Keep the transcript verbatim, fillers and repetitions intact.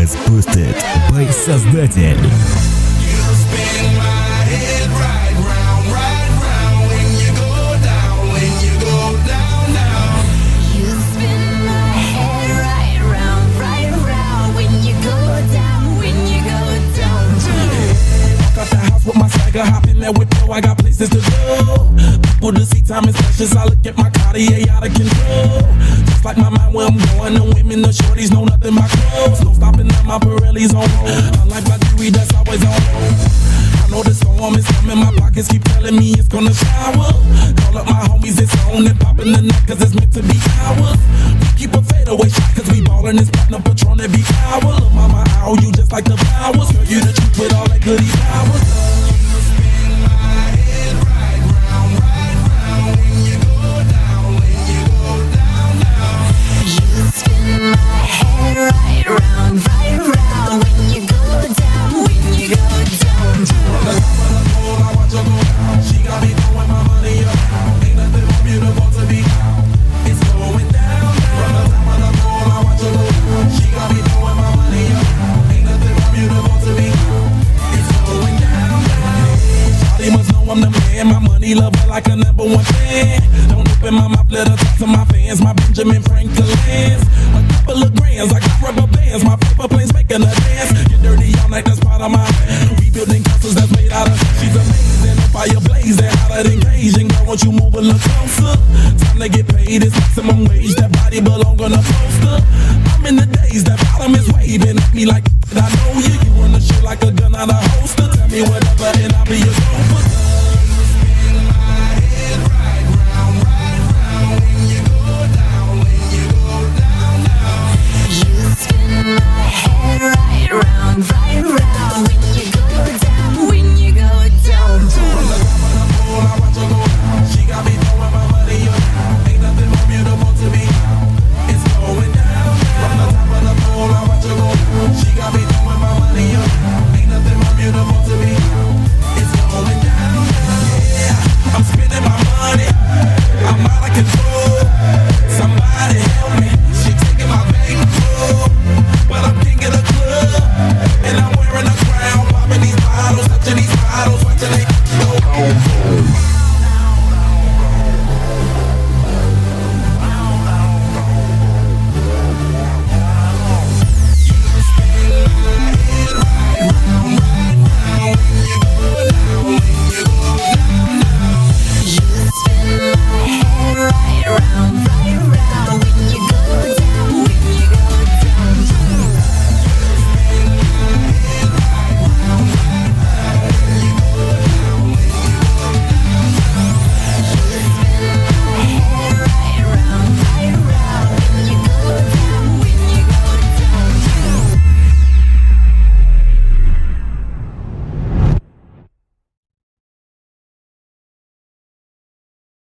Spusted by Создатель. Hop in that whip, yo, I got places to go. People to see, time is precious. I look at my Cartier out of control. Just like my mind where I'm going. The women, the shorties know nothing my clothes. No stopping at my Pirelli's on. Unlike my jewelry, that's always on. I know the storm is coming. My pockets keep telling me it's gonna shower. Call up my homies, it's on and popping the neck, cause it's meant to be ours. We keep a fadeaway shot, cause we ballin' this platinum Patron every hour. Look, mama, ow, you just like the flowers. Girl, you the truth with all that goody powers. Right round, right round. When you go down, when you go down. From the top of the pole, I watch her go down. She got me throwing my money up. Ain't nothing more beautiful to be found. It's going down. From the top of the pole, I watch her go down. She got me throwing my money up. Ain't nothing more beautiful to be found. It's going down. Shawty must know I'm the man. My money lover like a number one fan. Don't open my mouth, let her talk to my fans. My Benjamin Franklin's. Couple of grands, I got rubber bands. My paper planes making a dance. Get dirty all night, that's part of my rebuilding castles that's made out of. She's amazing, on fire blazing, hotter than Cajun. Girl, won't you move a little closer? Time to get paid, it's maximum wage. That body belong on a poster. I'm in the days, that bottom is waving at me like I know you. You run the shit like a gun out of holster. Tell me whatever and I'll be your gopher.